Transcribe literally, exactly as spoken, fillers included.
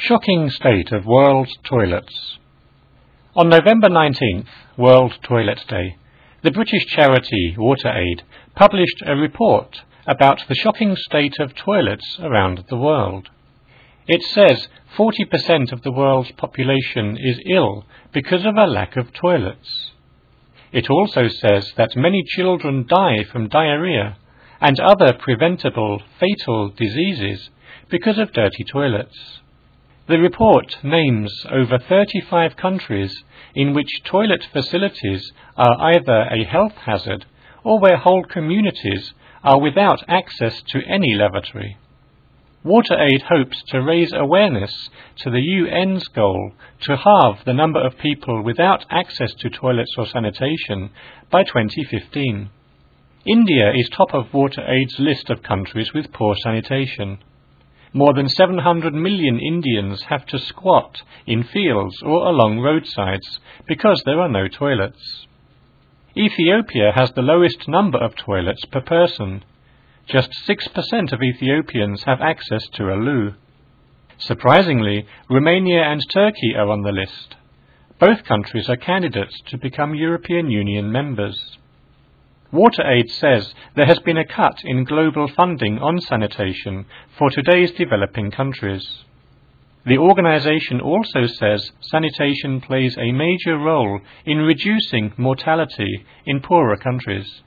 Shocking state of world toilets. On November nineteenth, World Toilet Day, the British charity WaterAid published a report about the shocking state of toilets around the world. It says forty percent of the world's population is ill because of a lack of toilets. It also says that many children die from diarrhea and other preventable fatal diseases because of dirty toilets. The report names over thirty-five countries in which toilet facilities are either a health hazard or where whole communities are without access to any lavatory. WaterAid hopes to raise awareness to the U N's goal to halve the number of people without access to toilets or sanitation by twenty fifteen. India is top of WaterAid's list of countries with poor sanitation. More than seven hundred million Indians have to squat in fields or along roadsides because there are no toilets. Ethiopia has the lowest number of toilets per person. Just six percent of Ethiopians have access to a loo. Surprisingly, Romania and Turkey are on the list. Both countries are candidates to become European Union members. WaterAid says there has been a cut in global funding on sanitation for today's developing countries. The organization also says sanitation plays a major role in reducing mortality in poorer countries.